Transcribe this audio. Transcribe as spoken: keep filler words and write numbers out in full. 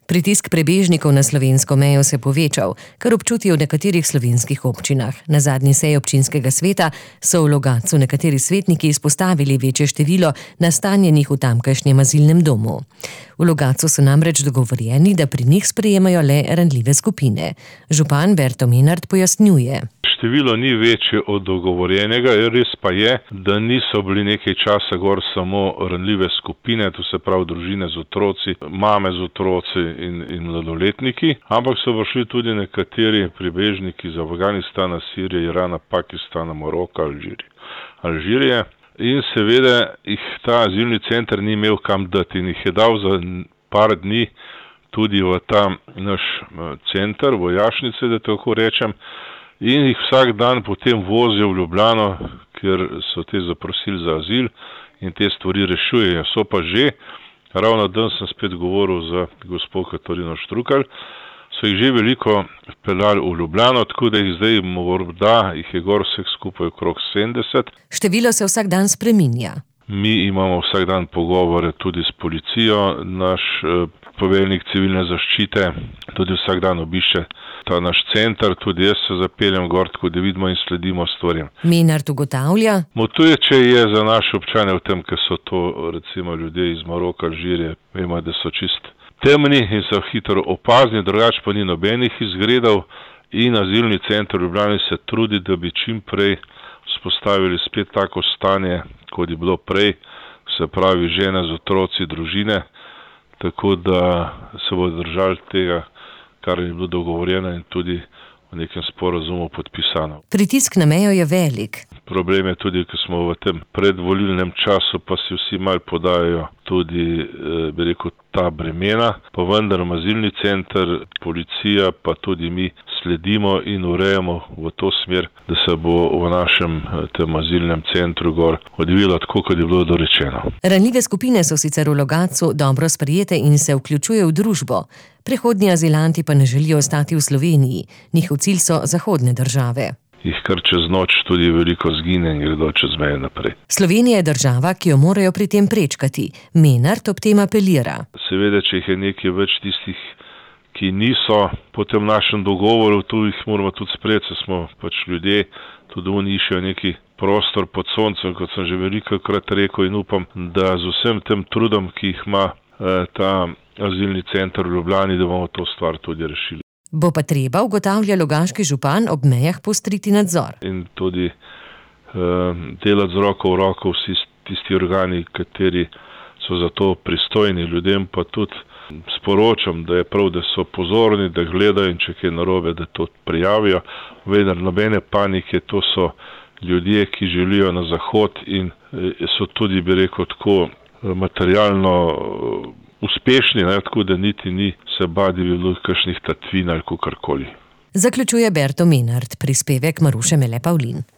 Pritisk prebežnikov na slovensko mejo se povečal, kar občutijo v nekaterih slovenskih občinah. Na zadnji seji občinskega sveta so v Logatcu nekateri svetniki izpostavili večje število nastanjenih v tamkajšnjem azilnem domu. V Logatcu so namreč dogovorjeni, da pri njih sprejemajo le ranljive skupine. Župan Berto Menart pojasnjuje. Število ni večje od dogovorjenega, res pa je, da niso bili nekaj časa gor samo ranljive skupine, to se pravi družine z otroci, mame z otroci in, in mladoletniki, ampak so prišli tudi nekateri prebežniki iz Afganistana, Sirije, Irana, Pakistana, Maroka, Alžirije. Alžirije. In seveda jih ta azilni center ni imel kam dati in jih je dal za par dni tudi v ta naš center, vojašnice, da tako rečem, in jih vsak dan potem vozijo v Ljubljano, ker so te zaprosili za azil in te stvari rešujejo. So pa že, ravno danes sem spet govoril z gospod Katarino Štrukelj, so jih že veliko peljali v Ljubljano, tako da jih zdaj morda jih je gor vseh skupaj okrog sedemdeset. Število se vsak dan spreminja. Mi imamo vsak dan pogovore tudi s policijo, naš eh, poveljnik civilne zaščite tudi vsak dan obišče ta naš center, tudi jaz se zapeljem gor, tako da vidimo in sledimo stvarem. Menart ugotavlja. Motuječe je za naše občane v tem, ker so to recimo ljudje iz Maroka, Alžirije, vemo, da so čist temni in so hitro opazni, drugače pa ni nobenih izgredov in azilni center v Ljubljani se trudi, da bi čim prej vzpostavili spet tako stanje, kot je bilo prej, se pravi žene z otroci, družine, tako da se bodo držali tega, kar je bilo dogovorjeno in tudi v nekem sporazumu podpisano. Pritisk na mejo je velik. Problem je tudi, ker smo v tem predvolilnem času, pa si vsi malo podajajo tudi, bi rekel, ta bremena, pa vendar azilni center, policija, pa tudi mi sledimo in urejamo v to smer, da se bo v našem tem azilnem centru gor odvilo tako, kot je bilo dorečeno. Ranljive skupine so sicer v Logatcu dobro sprejete in se vključujejo v družbo. Prehodni azilanti pa ne želijo ostati v Sloveniji. Njihov cilj so zahodne države. Jih kar čez noč tudi veliko zgine in gredo čez meje naprej. Slovenija je država, ki jo morajo pri tem prečkati. Menart ob tem apelira. Seveda, če jih je nekaj več tistih, ki niso po tem našem dogovoru, tu jih moramo tudi sprejeti, smo pač ljudje, tudi oni iščejo neki prostor pod soncem, kot sem že velikokrat rekel, in upam, da z vsem tem trudom, ki jih ima eh, ta azilni center v Ljubljani, da bomo to stvar tudi rešili. Bo pa treba, ugotavlja logaški župan, ob mejah poostriti nadzor. In tudi eh, delati z roko v roko vsi tisti organi, kateri so za to pristojni, ljudem pa tudi sporočam, da je prav, da so pozorni, da gledajo in če kaj narobe, da to prijavijo. Vendar nobene panike, to so ljudje, ki želijo na zahod in so tudi, bi rekel, tako materialno uspešni, ne, tako da niti ni se badi bi bilo kakšnih tatvin ali kakorkoli. Zaključuje Berto Menart, prispevek Maruše Mele Pavlin.